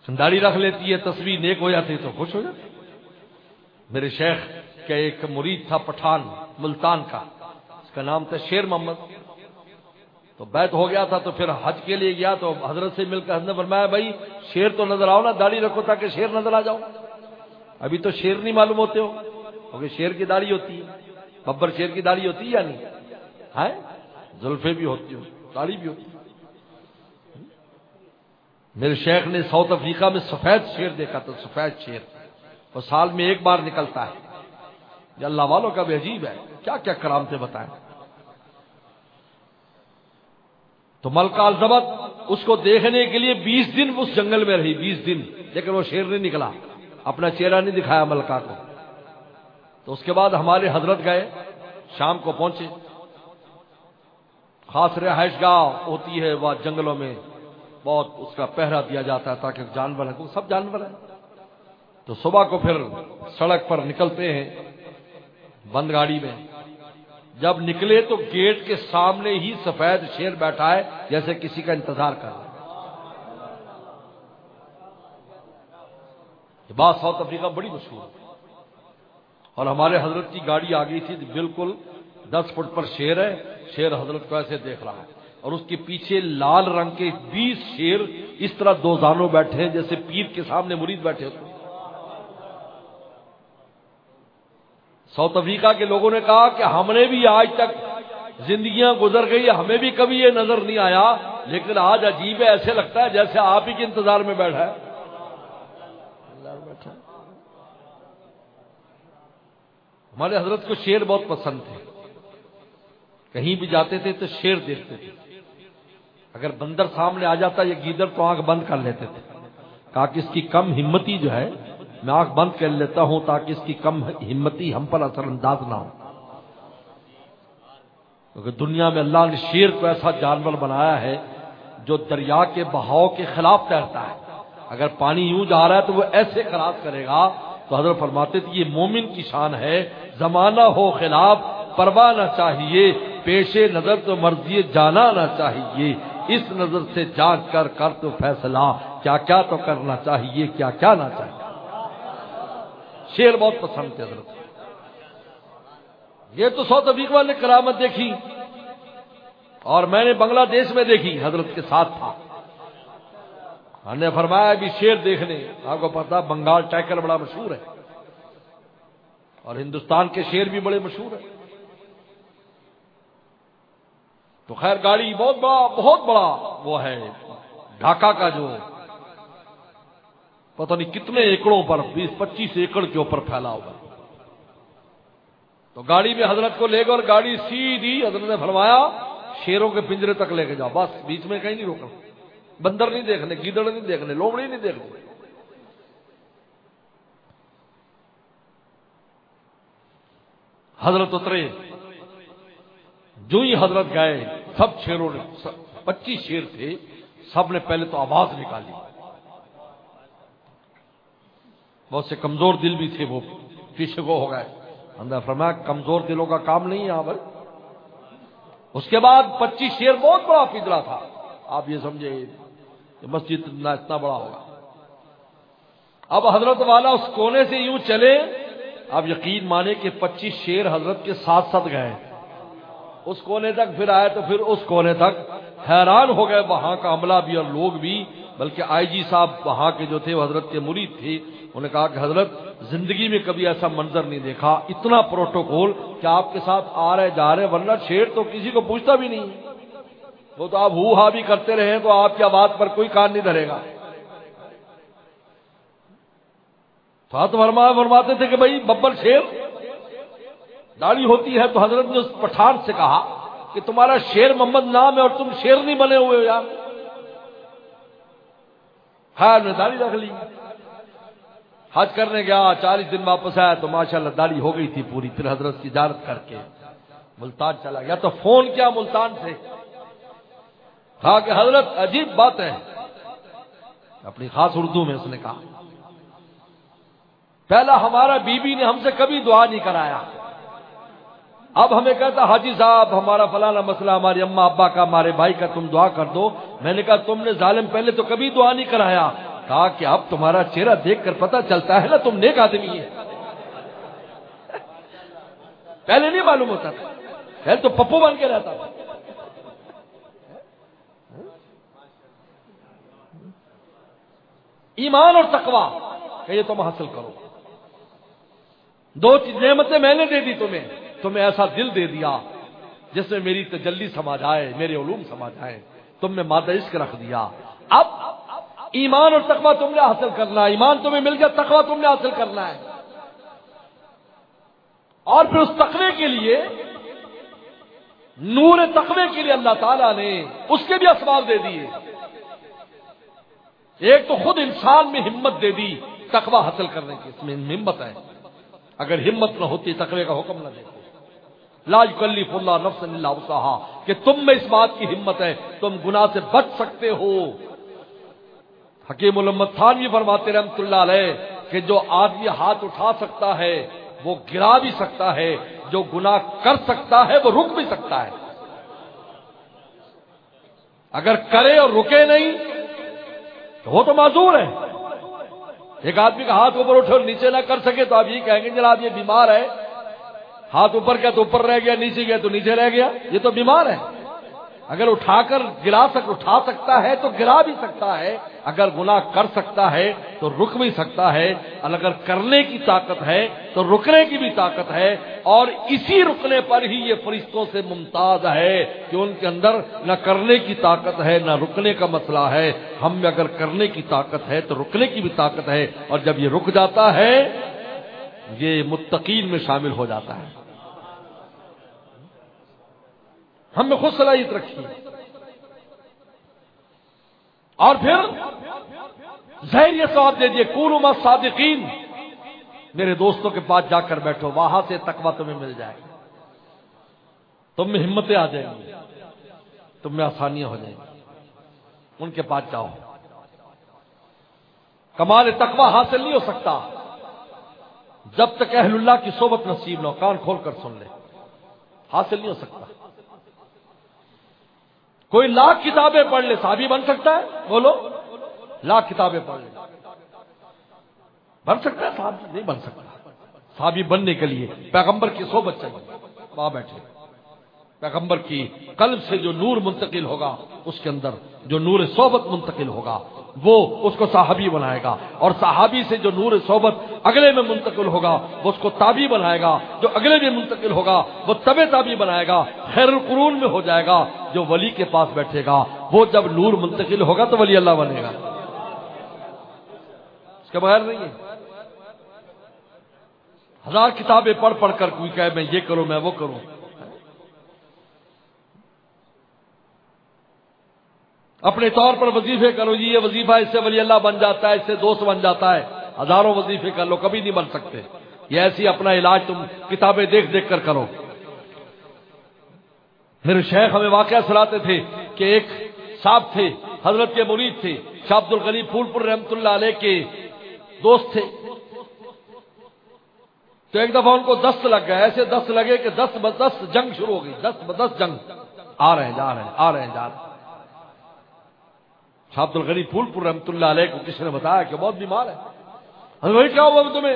داڑھی رکھ لیتی ہے، تسبیح نیک ہو جاتی تو خوش ہو جاتی۔ میرے شیخ کا ایک مرید تھا پٹھان ملتان کا، اس کا نام تھا شیر محمد، تو بیعت ہو گیا تھا تو پھر حج کے لیے گیا تو حضرت سے مل کر حضرت نے فرمایا بھائی شیر تو نظر آؤ نا، داڑھی رکھو تاکہ شیر نظر آ جاؤ۔ ابھی تو شیر نہیں معلوم ہوتے ہو، کیونکہ شیر کی داڑھی ہوتی ہے، ببر شیر کی داڑھی ہوتی ہے یا نہیں ہے؟ زلفیں بھی ہوتی ہو، داڑھی بھی ہوتی ہے۔ میرے شیخ نے ساؤتھ افریقہ میں سفید شیر دیکھا تھا، سفید شیر، وہ سال میں ایک بار نکلتا ہے۔ یہ اللہ والوں کا بھی عجیب ہے، کیا کیا کرامتیں بتائیں۔ تو ملکہ الزبت اس کو دیکھنے کے لیے بیس دن اس جنگل میں رہی، بیس دن، لیکن وہ شیر نہیں نکلا، اپنا چہرہ نہیں دکھایا ملکہ کو۔ تو اس کے بعد ہمارے حضرت گئے، شام کو پہنچے، خاص رہائش گاہ ہوتی ہے وہ جنگلوں میں، بہت اس کا پہرا دیا جاتا ہے تاکہ جانور ہے، سب جانور ہیں۔ تو صبح کو پھر سڑک پر نکلتے ہیں بند گاڑی میں، جب نکلے تو گیٹ کے سامنے ہی سفید شیر بیٹھا ہے جیسے کسی کا انتظار کر رہا ہے۔ یہ بات ساؤتھ افریقہ بڑی مشہور ہے، اور ہمارے حضرت کی گاڑی آ گئی تھی، بالکل دس فٹ پر شیر ہے، شیر حضرت کو ایسے دیکھ رہا ہے، اور اس کے پیچھے لال رنگ کے بیس شیر اس طرح دو زانوں بیٹھے ہیں جیسے پیر کے سامنے مرید بیٹھے ہوتے ہیں۔ ساؤتھ افریقہ کے لوگوں نے کہا کہ ہم نے بھی آج تک زندگیاں گزر گئی، ہمیں بھی کبھی یہ نظر نہیں آیا، لیکن آج عجیب ہے، ایسے لگتا ہے جیسے آپ ہی کے انتظار میں بیٹھا ہے۔ ہمارے حضرت کو شیر بہت پسند تھے، کہیں بھی جاتے تھے تو شیر دیکھتے تھے، اگر بندر سامنے آ جاتا یا گیدڑ تو آنکھ بند کر لیتے تھے، کہا کہ اس کی کم ہمتی جو ہے میں آنکھ بند کر لیتا ہوں تاکہ اس کی کم ہمتی ہم پر اثر انداز نہ ہو، کیونکہ دنیا میں اللہ نے شیر کو ایسا جانور بنایا ہے جو دریا کے بہاؤ کے خلاف تیرتا ہے، اگر پانی یوں جا رہا ہے تو وہ ایسے خلاف کرے گا۔ تو حضرت فرماتے تھے یہ مومن کی شان ہے، زمانہ ہو خلاف پرواہ نہ چاہیے، پیش نظر تو مرضی جانا نہ چاہیے، اس نظر سے جانچ کر کر تو فیصلہ، کیا کیا تو کرنا چاہیے، کیا کیا نہ چاہیے۔ شیر بہت پسند تھے حضرت۔ یہ تو ساؤتھ افریقہ نے کرامت دیکھی، اور میں نے بنگلہ دیش میں دیکھی، حضرت کے ساتھ تھا، ہم نے فرمایا بھی شیر دیکھنے، آپ کو پتا بنگال ٹائیگر بڑا مشہور ہے، اور ہندوستان کے شیر بھی بڑے مشہور ہیں۔ تو خیر گاڑی بہت بڑا بہت بڑا وہ ہے ڈھاکہ کا، جو پتہ نہیں کتنے ایکڑوں پر، بیس پچیس ایکڑ کے اوپر پھیلا ہوا، تو گاڑی میں حضرت کو لے گئے اور گاڑی سیدھی حضرت نے فرمایا شیروں کے پنجرے تک لے کے جاؤ، بس بیچ میں کہیں نہیں روکنا، بندر نہیں دیکھنے، گیدڑ نہیں دیکھنے، لومڑی نہیں دیکھنے۔ حضرت اترے، جو ہی حضرت گئے سب شیروں نے، پچیس شیر تھے، سب نے پہلے تو آواز نکالی، بہت سے کمزور دل بھی تھے، وہ پیچھے کو ہو گئے۔ ہم نے فرمایا کمزور دلوں کا کام نہیں ہے یہاں پر۔ اس کے بعد پچیس شیر بہت بڑا پنجرا تھا، آپ یہ سمجھے کہ مسجد اتنا اتنا بڑا ہوگا۔ اب حضرت والا اس کونے سے یوں چلے، آپ یقین مانے کہ پچیس شیر حضرت کے ساتھ ساتھ گئے، اس کونے تک پھر آئے تو پھر اس کونے تک، حیران ہو گئے وہاں کا عملہ بھی اور لوگ بھی، بلکہ آئی جی صاحب وہاں کے جو تھے وہ حضرت کے مرید تھے، انہوں نے کہا کہ حضرت زندگی میں کبھی ایسا منظر نہیں دیکھا، اتنا پروٹوکول کہ آپ کے ساتھ آ رہے جا رہے، ورنہ شیر تو کسی کو پوچھتا بھی نہیں، وہ تو آپ ہو ہا بھی کرتے رہے تو آپ کی آواز پر کوئی کان نہیں دھرے گا۔ ساتھ فرما فرماتے تھے کہ بھائی ببر شیر داڑھی ہوتی ہے، تو حضرت نے اس پٹھان سے کہا کہ تمہارا شیر محمد نام ہے اور تم شیر نہیں بنے ہوئے ہو یار۔ خیر نے داڑھی رکھ لی، حج کرنے گیا، چالیس دن واپس آیا تو ماشاءاللہ داڑھی ہو گئی تھی پوری، پھر حضرت کی زیارت کر کے ملتان چلا گیا، تو فون کیا ملتان سے، کہا کہ حضرت عجیب بات ہے، اپنی خاص اردو میں اس نے کہا، پہلا ہمارا بی بی نے ہم سے کبھی دعا نہیں کرایا، اب ہمیں کہتا حاجی صاحب ہمارا فلانا مسئلہ، ہماری اماں ابا کا، ہمارے بھائی کا، تم دعا کر دو۔ میں نے کہا تم نے ظالم پہلے تو کبھی دعا نہیں کرایا، کہا کہ اب تمہارا چہرہ دیکھ کر پتہ چلتا ہے نا تم نیک آدمی ہے. پہلے نہیں معلوم ہوتا تھا, پہلے تو پپو بن کے رہتا تھا. ایمان اور تقوی کہ یہ تم حاصل کرو. دو نعمتیں میں نے دے دی تمہیں, تمہیں ایسا دل دے دیا جس میں میری تجلی سما جائے, میرے علوم سما جائے, تم نے مادہ عشق رکھ دیا. اب ایمان اور تقوی تم نے حاصل کرنا ہے. ایمان تمہیں مل گیا, تقوی تم نے حاصل کرنا ہے. اور پھر اس تقوی کے لیے, نور تقوی کے لیے اللہ تعالیٰ نے اس کے بھی اسباب دے دیے. ایک تو خود انسان میں ہمت دے دی تقوی حاصل کرنے کی, اس میں ہمت ہے. اگر ہمت نہ ہوتی تقوی کا حکم نہ دیتے. لا یکلف اللہ نفسا الا وسعها, کہ تم میں اس بات کی ہمت ہے تم گناہ سے بچ سکتے ہو. حکیم الامت تھانوی فرماتے رحمۃ اللہ علیہ کہ جو آدمی ہاتھ اٹھا سکتا ہے وہ گرا بھی سکتا ہے, جو گناہ کر سکتا ہے وہ رک بھی سکتا ہے. اگر کرے اور رکے نہیں تو وہ تو معذور ہے. ایک آدمی کا ہاتھ اوپر اٹھے اور نیچے نہ کر سکے تو آپ یہ کہیں گے جناب یہ بیمار ہے, ہاتھ اوپر کیا تو اوپر رہ گیا, نیچے گیا تو نیچے رہ گیا, یہ تو بیمار ہے. اگر اٹھا کر گرا سک اٹھا سکتا ہے تو گرا بھی سکتا ہے, اگر گناہ کر سکتا ہے تو رک بھی سکتا ہے, اور اگر کرنے کی طاقت ہے تو رکنے کی بھی طاقت ہے. اور اسی رکنے پر ہی یہ فرشتوں سے ممتاز ہے کہ ان کے اندر نہ کرنے کی طاقت ہے نہ رکنے کا مسئلہ ہے. ہم میں اگر کرنے کی طاقت ہے تو رکنے کی بھی طاقت ہے, اور جب یہ رک جاتا ہے یہ متقین میں شامل ہو جاتا ہے. ہم نے خود صلاحیت رکھی ہے. اور پھر ظاہر یہ ثواب دے دیے کونوا مع الصادقین, میرے دوستوں کے پاس جا کر بیٹھو, وہاں سے تقویٰ تمہیں مل جائے گا. تم میں ہمتیں آ جائیں گی, تم میں آسانیاں ہو جائیں گی. ان کے پاس جاؤ. کمال تقویٰ حاصل نہیں ہو سکتا جب تک اہل اللہ کی صحبت نصیب نہ ہو. کان کھول کر سن لے, حاصل نہیں ہو سکتا. کوئی لاکھ کتابیں پڑھ لے صحابی بن سکتا ہے؟ بولو, لاکھ کتابیں پڑھ لے بن سکتا ہے صحابی؟ نہیں بن سکتا. صحابی بننے کے لیے پیغمبر کی صحبت چاہیے. وہاں بیٹھے پیغمبر کی قلب سے جو نور منتقل ہوگا, اس کے اندر جو نور صحبت منتقل ہوگا وہ اس کو صحابی بنائے گا, اور صحابی سے جو نور صحبت اگلے میں منتقل ہوگا وہ اس کو تابعی بنائے گا, جو اگلے میں منتقل ہوگا وہ تبع تابعی بنائے گا, خیر القرون میں ہو جائے گا. جو ولی کے پاس بیٹھے گا وہ جب نور منتقل ہوگا تو ولی اللہ بنے گا, اس کے بغیر نہیں ہے. ہزار کتابیں پڑھ پڑھ کر کوئی کہے میں یہ کروں میں وہ کروں. اپنے طور پر وظیفے کرو, جی یہ وظیفہ اس سے ولی اللہ بن جاتا ہے, اس سے دوست بن جاتا ہے. ہزاروں وظیفے کر لو, کبھی نہیں بن سکتے. یہ ایسی اپنا علاج تم کتابیں دیکھ دیکھ کر کرو. میرے شیخ ہمیں واقعہ سناتے تھے کہ ایک صاحب تھے, حضرت کے مرید تھے, شاہ عبد الغنی پھول پور رحمۃ اللہ علیہ کے دوست تھے. تو ایک دفعہ ان کو دست لگ گیا, ایسے دست لگے کہ دست بدست جنگ شروع ہو گئی. دست بدست جنگ, آ رہے ہیں جا رہے ہیں آ رہے ہیں جا رہے ہیں. شاہ عبد الغنی پھول پور رحمۃ اللہ علیہ کو کسی نے بتایا کہ بہت بیمار ہے. حضرت کیا ہوا تمہیں؟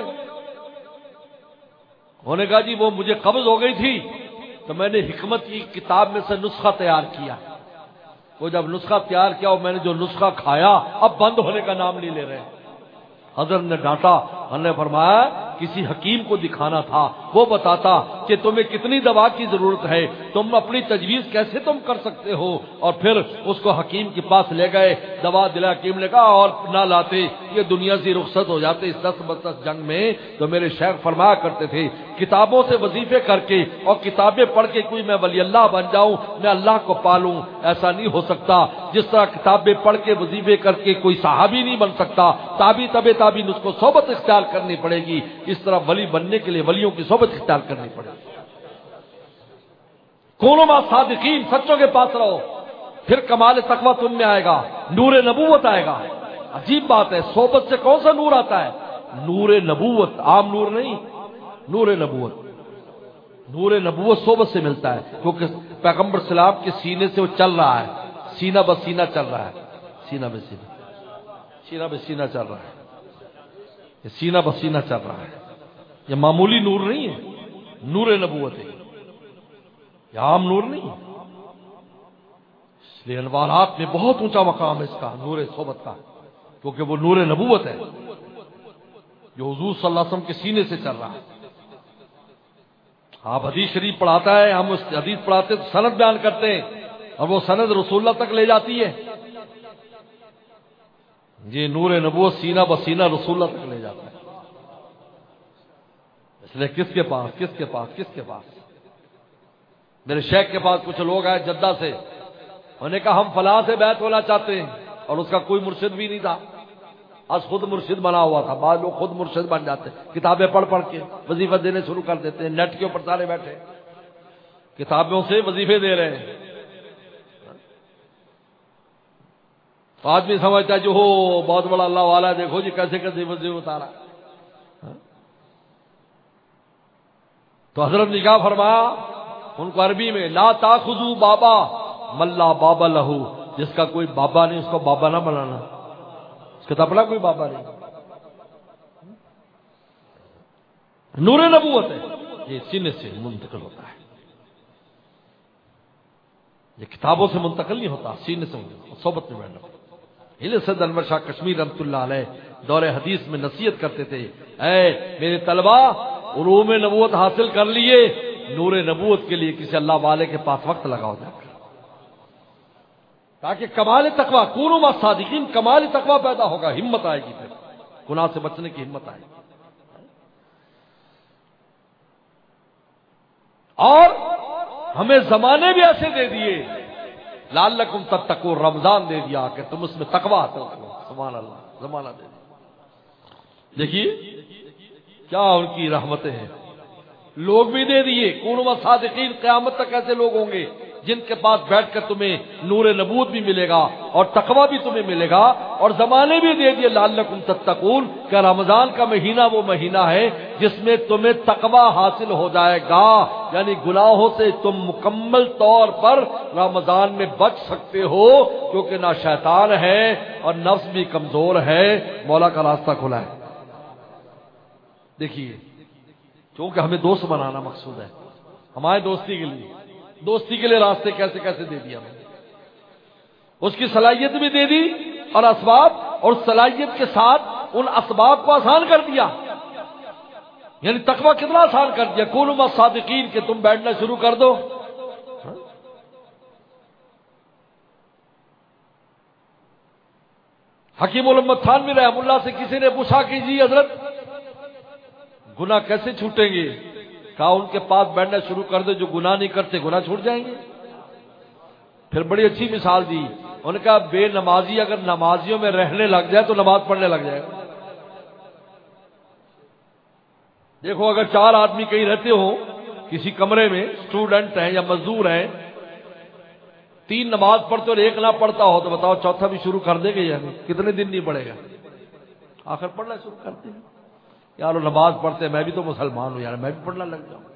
انہوں نے کہا جی وہ مجھے قبض ہو گئی تھی تو میں نے حکمت کی کتاب میں سے نسخہ تیار کیا. وہ جب نسخہ تیار کیا اور میں نے جو نسخہ کھایا اب بند ہونے کا نام نہیں لے رہے. حضرت نے ڈانٹا, ہم نے فرمایا کسی حکیم کو دکھانا تھا, وہ بتاتا کہ تمہیں کتنی دوا کی ضرورت ہے, تم اپنی تجویز کیسے تم کر سکتے ہو. اور پھر اس کو حکیم کے پاس لے گئے, دوا دلا. حکیم نے کہا اور نہ لاتے یہ دنیا سے رخصت ہو جاتے اس دس بدس جنگ میں. تو میرے شیخ فرمایا کرتے تھے کتابوں سے وظیفے کر کے اور کتابیں پڑھ کے کوئی میں ولی اللہ بن جاؤں, میں اللہ کو پالوں, ایسا نہیں ہو سکتا. جس طرح کتابیں پڑھ کے وظیفے کر کے کوئی صحابی نہیں بن سکتا, تابی تبے تابی اس کو صحبت اختیار کرنی پڑے گی. اس طرح ولی بننے کے لیے ولیوں کی صحبت اختیار کرنی پڑے گی. کونوا مع الصادقین, سچوں کے پاس رہو, پھر کمال تقویٰ تم میں آئے گا, نور نبوت آئے گا. عجیب بات ہے, صحبت سے کون سا نور آتا ہے؟ نور نبوت, عام نور نہیں, نور نبوت. نور نبوت صحبت سے ملتا ہے, کیونکہ پیغمبر سلام کے سینے سے وہ چل رہا ہے, سینہ بسینہ چل رہا ہے, سینہ بسینہ. سینہ بہ سینہ چل رہا ہے، یہ سینہ بہ سینہ چل رہا ہے، یہ معمولی نور نہیں ہے، نور نبوت ہے، یہ عام نور نہیں ہے، اس لیے انوارات میں بہت اونچا مقام ہے اس کا، نور صحبت کا، کیونکہ وہ نور نبوت ہے جو حضور صلی اللہ علیہ وسلم کے سینے سے چل رہا ہے۔ آپ حدیث شریف پڑھاتا ہے، ہم اس حدیث پڑھاتے تو سند بیان کرتے ہیں اور وہ سند رسول اللہ تک لے جاتی ہے، یہ نور نبوت سینہ بہ سینہ رسول اللہ تک لے جاتا ہے۔ اس لیے کس کے پاس کس کے پاس کس کے پاس میرے شیخ کے پاس کچھ لوگ آئے جدہ سے، انہوں نے کہا ہم فلاں سے بیعت ہونا چاہتے ہیں، اور اس کا کوئی مرشد بھی نہیں تھا، آج خود مرشد بنا ہوا تھا، بعض لوگ خود مرشد بن جاتے ہیں، کتابیں پڑھ پڑھ کے وظیفہ دینے شروع کر دیتے ہیں، نیٹ کے اوپر سارے بیٹھے کتابوں سے وظیفے دے رہے ہیں۔ تو آدمی سمجھتا ہے جو ہو بہت بڑا اللہ والا ہے، دیکھو جی کیسے کیسے وظیفے اتارا۔ تو حضرت نے کیا فرمایا ان کو عربی میں، لا تاخذوا بابا ملا بابا لہو، جس کا کوئی بابا نہیں اس کو بابا نہ بنانا، اس کا تو اپنا کوئی بابا نہیں۔ نور نبوت ہے، یہ سینے سے منتقل ہوتا ہے، یہ کتابوں سے منتقل نہیں ہوتا، سینے سے صحبت میں بیٹھنا۔ ہل سید انور شاہ کشمیر رحمۃ اللہ علیہ دور حدیث میں نصیحت کرتے تھے، اے میرے طلبا علوم نبوت حاصل کر لیے، نور نبوت کے لیے کسی اللہ والے کے پاس وقت لگاؤ جا کر، تاکہ کمال تقوی، کونوا مع الصادقین، کمال تقوی پیدا ہوگا، ہمت آئے گی، پھر گناہ سے بچنے کی ہمت آئے گی۔ اور ہمیں زمانے بھی ایسے دے دیے، لعلکم تتقون، رمضان دے دیا کہ تم اس میں تقوی حاصل کرو، سبحان اللہ، زمانہ دے دیا۔ دیکھیے کیا ان کی رحمتیں ہیں، لوگ بھی دے دیے، کونوا مع الصادقین، قیامت تک ایسے لوگ ہوں گے جن کے پاس بیٹھ کر تمہیں نور نبوت بھی ملے گا اور تقوی بھی تمہیں ملے گا، اور زمانے بھی دے دیے لعلکم تتقون، کہ رمضان کا مہینہ وہ مہینہ ہے جس میں تمہیں تقوی حاصل ہو جائے گا، یعنی گناہوں سے تم مکمل طور پر رمضان میں بچ سکتے ہو، کیونکہ نہ شیطان ہے اور نفس بھی کمزور ہے، مولا کا راستہ کھلا ہے۔ دیکھیے کیونکہ ہمیں دوست بنانا مقصود ہے، ہمارے دوستی کے لیے دوستی کے لیے راستے کیسے کیسے دے دیا میں نے، اس کی صلاحیت بھی دے دی اور اسباب، اور صلاحیت کے ساتھ ان اسباب کو آسان کر دیا، یعنی تقوی کتنا آسان کر دیا، کونوا مع الصادقین، کہ تم بیٹھنا شروع کر دو۔ حکیم الامت تھانوی رحمہ اللہ سے کسی نے پوچھا کہ جی حضرت گناہ کیسے چھوٹیں گے؟ کہا ان کے پاس بیٹھنا شروع کر دے جو گناہ نہیں کرتے، گناہ چھوٹ جائیں گے۔ پھر بڑی اچھی مثال دی، انہوں نے کہا بے نمازی اگر نمازیوں میں رہنے لگ جائے تو نماز پڑھنے لگ جائے۔ دیکھو اگر چار آدمی کہیں رہتے ہوں کسی کمرے میں، اسٹوڈنٹ ہیں یا مزدور ہیں، تین نماز پڑھتے اور ایک نہ پڑھتا ہو، تو بتاؤ چوتھا بھی شروع کر دے گا یا نہیں؟ کتنے دن نہیں پڑے گا، آخر پڑھنا شروع کرتے ہیں، یار نماز پڑھتے میں بھی تو مسلمان ہوں، یار میں بھی پڑھنا لگ جاؤں۔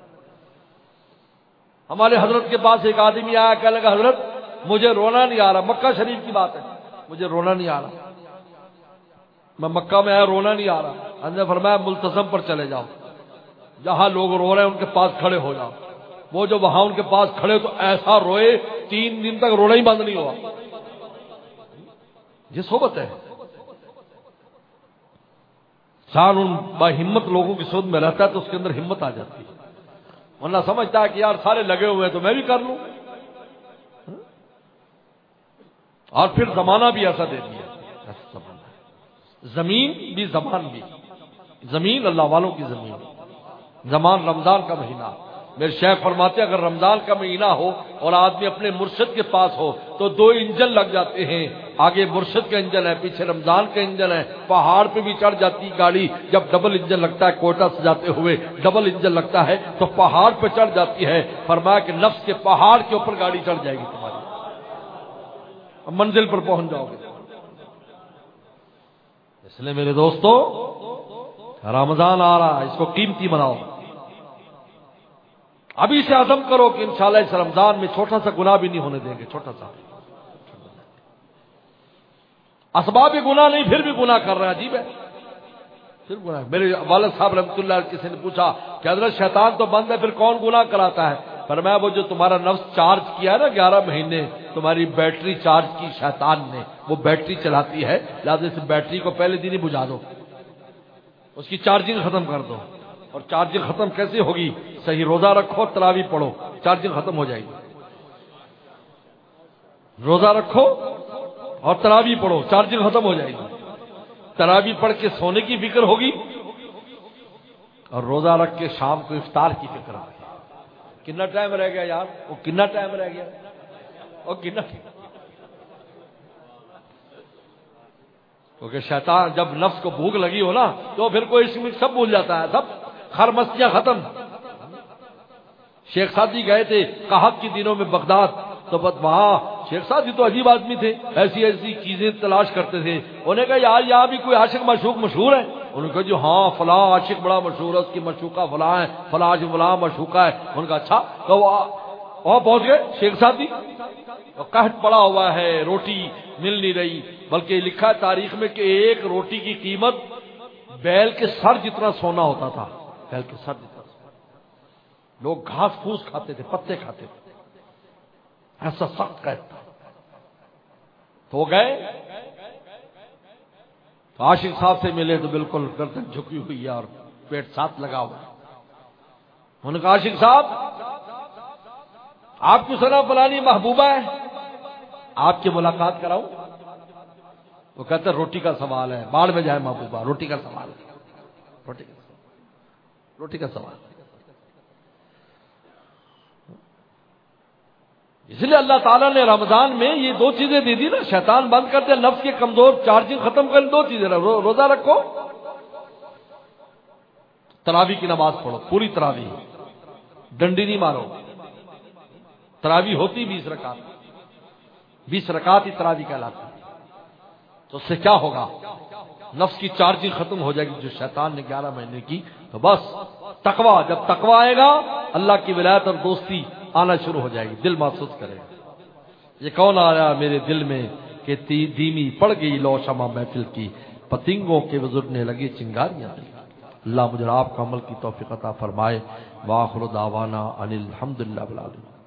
ہمارے حضرت کے پاس ایک آدمی آیا، کہنے لگا حضرت مجھے رونا نہیں آ رہا، مکہ شریف کی بات ہے، مجھے رونا نہیں آ رہا، میں مکہ میں آیا رونا نہیں آ رہا۔ ہم نے فرمایا ملتزم پر چلے جاؤ، جہاں لوگ رو رہے ہیں ان کے پاس کھڑے ہو جاؤ۔ وہ جو وہاں ان کے پاس کھڑے تو ایسا روئے تین دن تک رونا ہی بند نہیں ہوا۔ یہ صحبت ہے، انسان ان با ہمت لوگوں کی صحبت میں رہتا ہے تو اس کے اندر ہمت آ جاتی ہے، ورنہ سمجھتا ہے کہ یار سارے لگے ہوئے ہیں تو میں بھی کر لوں۔ اور پھر زمانہ بھی ایسا دے دیا، زمین بھی زمان بھی، زمین اللہ والوں کی زمین، زمان رمضان کا مہینہ۔ میرے شیخ فرماتے ہیں اگر رمضان کا مہینہ ہو اور آدمی اپنے مرشد کے پاس ہو تو دو انجن لگ جاتے ہیں، آگے مرشد کا انجن ہے، پیچھے رمضان کا انجن ہے، پہاڑ پہ بھی چڑھ جاتی گاڑی، جب ڈبل انجن لگتا ہے کوئٹہ سے جاتے ہوئے ڈبل انجن لگتا ہے تو پہاڑ پہ چڑھ جاتی ہے، فرمایا کہ نفس کے پہاڑ کے اوپر گاڑی چڑھ جائے گی تمہاری، منزل پر پہنچ جاؤ گے۔ اس لیے میرے دوستو رمضان آ رہا ہے، اس کو قیمتی بناؤ، ابھی سے عزم کرو کہ انشاءاللہ اس رمضان میں چھوٹا سا گناہ بھی نہیں ہونے دیں گے، چھوٹا سا۔ اسباب گناہ نہیں پھر بھی گناہ کر رہا ہے، عجیب ہے، پھر گناہ۔ میرے والد صاحب رحمۃ اللہ علیہ کسی نے پوچھا کہ حضرت شیطان تو بند ہے پھر کون گناہ کراتا ہے؟ فرمایا وہ جو تمہارا نفس چارج کیا ہے نا گیارہ مہینے، تمہاری بیٹری چارج کی شیطان نے، وہ بیٹری چلاتی ہے، لہٰذا اس بیٹری کو پہلے دن ہی بجھا دو، اس کی چارجنگ ختم کر دو۔ اور چارجنگ ختم کیسے ہوگی؟ صحیح روزہ رکھو، تراویح پڑھو، چارجنگ ختم ہو جائے گی۔ روزہ رکھو اور تراویح پڑھو، چارجنگ ختم ہو جائے گی۔ تراویح پڑھ کے سونے کی فکر ہوگی اور روزہ رکھ کے شام کو افطار کی فکر ہوگی۔ کتنا ٹائم رہ گیا یار؟ وہ کتنا ٹائم رہ گیا؟ اور کتنا، کیونکہ شیطان جب نفس کو بھوک لگی ہو نا تو پھر کوئی اس میں سب بھول جاتا ہے، سب خر مستیاں ختم۔ شیخ سعدی گئے تھے قحط کے دنوں میں بغداد، تو بس وہاں شیخ سعدی تو عجیب آدمی تھے، ایسی ایسی چیزیں تلاش کرتے تھے۔ انہوں نے کہا یار یہاں بھی کوئی عاشق معشوق مشہور ہے؟ انہوں نے کہا جو ہاں فلاں عاشق بڑا مشہور ہے، اس کی مشوقہ فلاں ہے، فلاں عاشق فلاں مشوقہ ہے۔ انہوں نے کہا اچھا، تو وہاں پہنچ گئے شیخ سعدی، قحط پڑا ہوا ہے، روٹی مل نہیں رہی، بلکہ لکھا ہے تاریخ میں کہ ایک روٹی کی قیمت بیل کے سر جتنا سونا ہوتا تھا، بیل کے سر جتنا سونا۔ لوگ گھاس پھوس کھاتے تھے، پتے کھاتے تھے، ایسا سخت قحط تھا۔ تو گئے تو عاشق صاحب سے ملے تو بالکل گردن جھکی ہوئی ہے اور پیٹ ساتھ لگا ہوا۔ انہوں نے کہا عاشق صاحب آپ کی سنا فلانی محبوبہ ہے، آپ کی ملاقات کراؤں؟ وہ کہتے روٹی کا سوال ہے، باڑ میں جائے محبوبہ، روٹی کا سوال ہے، روٹی کا سوال، روٹی کا سوال۔ اس لیے اللہ تعالیٰ نے رمضان میں یہ دو چیزیں دی دی نا، شیطان بند کر دے، نفس کے کمزور چارجنگ ختم کر، دو چیزیں، روزہ رکھو، تراویح کی نماز پڑھو، پوری تراویح، ڈنڈی نہیں مارو۔ تراویح ہوتی بیس رکعت، بیس رکعت ہی تراویح کہلاتی۔ تو اس سے کیا ہوگا؟ نفس کی چارجنگ ختم ہو جائے گی جو شیطان نے گیارہ مہینے کی۔ تو بس تقوی، جب تقوی آئے گا اللہ کی ولایت اور دوستی آنا شروع ہو جائے گی، دل محسوس کرے گا یہ کون آیا میرے دل میں کہ دھیمی پڑ گئی لو شمع محفل کی، پتنگوں کے وزرنے لگی چنگاریاں۔ اللہ مجھے آپ کو عمل کی توفیق عطا فرمائے۔ وآخر دعوانا ان الحمدللہ رب العالمین۔